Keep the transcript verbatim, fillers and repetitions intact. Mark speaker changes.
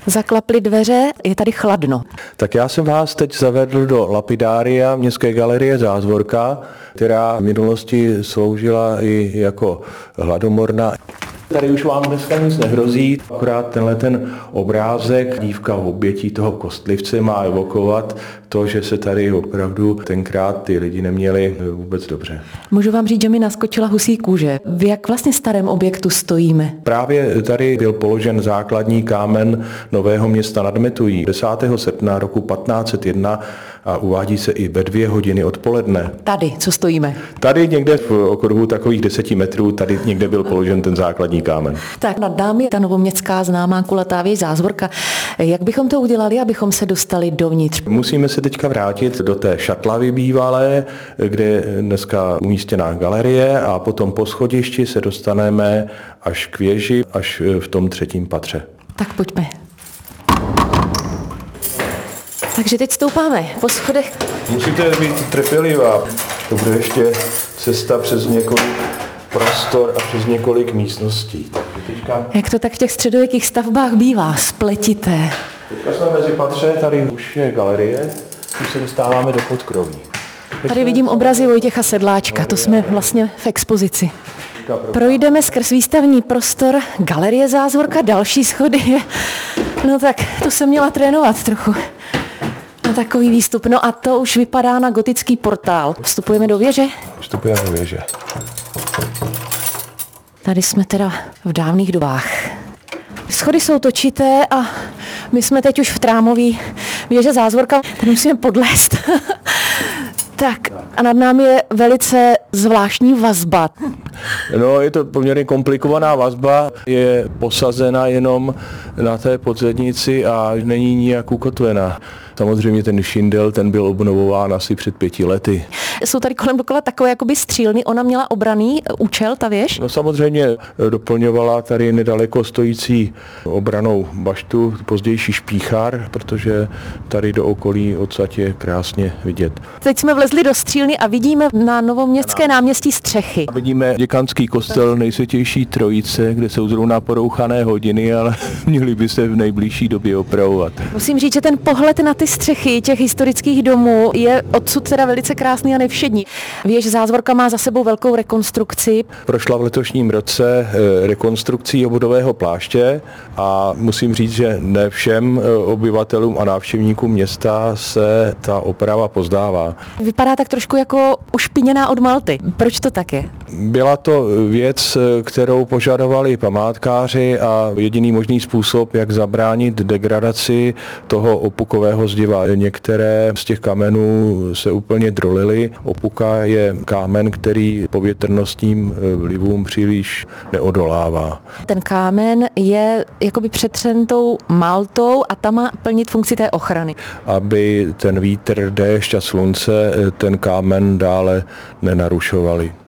Speaker 1: Zaklaply dveře, je tady chladno.
Speaker 2: Tak já jsem vás teď zavedl do lapidária Městské galerie Zázvorka, která v minulosti sloužila i jako hladomorna. Tady už vám dneska nic nehrozí, akorát tenhle ten obrázek dívka obětí toho kostlivce má evokovat to, že se tady opravdu tenkrát ty lidi neměli vůbec dobře.
Speaker 1: Můžu vám říct, že mi naskočila husí kůže. V jak vlastně starém objektu stojíme?
Speaker 2: Právě tady byl položen základní kámen Nového Města nad Metují desátého srpna roku patnáct set jedna a uvádí se i ve dvě hodiny odpoledne.
Speaker 1: Tady, co stojíme?
Speaker 2: Tady někde v okruhu takových deseti metrů, tady někde byl položen ten základní kámen.
Speaker 1: Tak nad námi ta novoměstská známá kulatá věž Zázvorka. Jak bychom to udělali, abychom se dostali dovnitř?
Speaker 2: Musíme se teďka vrátit do té šatlavy bývalé, kde je dneska umístěná galerie a potom po schodišti se dostaneme až k věži, až v tom třetím patře.
Speaker 1: Tak pojďme. Takže teď stoupáme po schodech.
Speaker 2: Musíte být trpělivá. To bude ještě cesta přes několik prostor a přes několik místností. Teďka...
Speaker 1: Jak to tak v těch středověkých stavbách bývá, spletité.
Speaker 2: Teďka jsme mezi patře, tady už je galerie, už se dostáváme do podkroví.
Speaker 1: Tady vidím obrazy Vojtěcha Sedláčka, to jsme vlastně v expozici. Projdeme skrz výstavní prostor Galerie Zázvorka, další schody. No tak, to jsem měla trénovat trochu. Na takový výstup. No a to už vypadá na gotický portál. Vstupujeme do věže?
Speaker 2: Vstupujeme do věže.
Speaker 1: Tady jsme teda v dávných dobách. Schody jsou točité a my jsme teď už v trámový věže Zázvorka. Tady musíme podlézt. Tak a nad námi je velice zvláštní vazba.
Speaker 2: No, je to poměrně komplikovaná vazba, je posazena jenom na té podzednici a není nijak ukotvená. Samozřejmě ten šindel, ten byl obnovován asi před pěti lety.
Speaker 1: Jsou tady kolem dokola takové jakoby střílny, ona měla obranný účel, ta věž?
Speaker 2: No samozřejmě doplňovala tady nedaleko stojící obranou baštu, pozdější špíchár, protože tady do okolí odsaď je krásně vidět.
Speaker 1: Teď jsme vlezli do střílny a vidíme na Novoměstské náměstí střechy.
Speaker 2: Vidíme děkanský kostel Nejsvětější Trojice, kde jsou zrovna porouchané hodiny, ale měli by se v nejbližší době opravovat.
Speaker 1: Musím říct, že ten pohled na ty střechy těch historických domů je odsud teda velice krásný a nevšední. Věž Zázvorka má za sebou velkou rekonstrukci.
Speaker 2: Prošla v letošním roce rekonstrukcí obvodového pláště a musím říct, že ne všem obyvatelům a návštěvníkům města se ta oprava pozdává.
Speaker 1: Vypadá tak trošku jako ušpiněná od malty. Proč to tak je?
Speaker 2: Byla to věc, kterou požadovali památkáři a jediný možný způsob, jak zabránit degradaci toho opukového zdiva. Některé z těch kamenů se úplně drolily. Opuka je kámen, který povětrnostním vlivům příliš neodolává.
Speaker 1: Ten kámen je jakoby přetřen tou maltou a ta má plnit funkci té ochrany.
Speaker 2: Aby ten vítr, déšť a slunce ten kámen dále nenarušovali.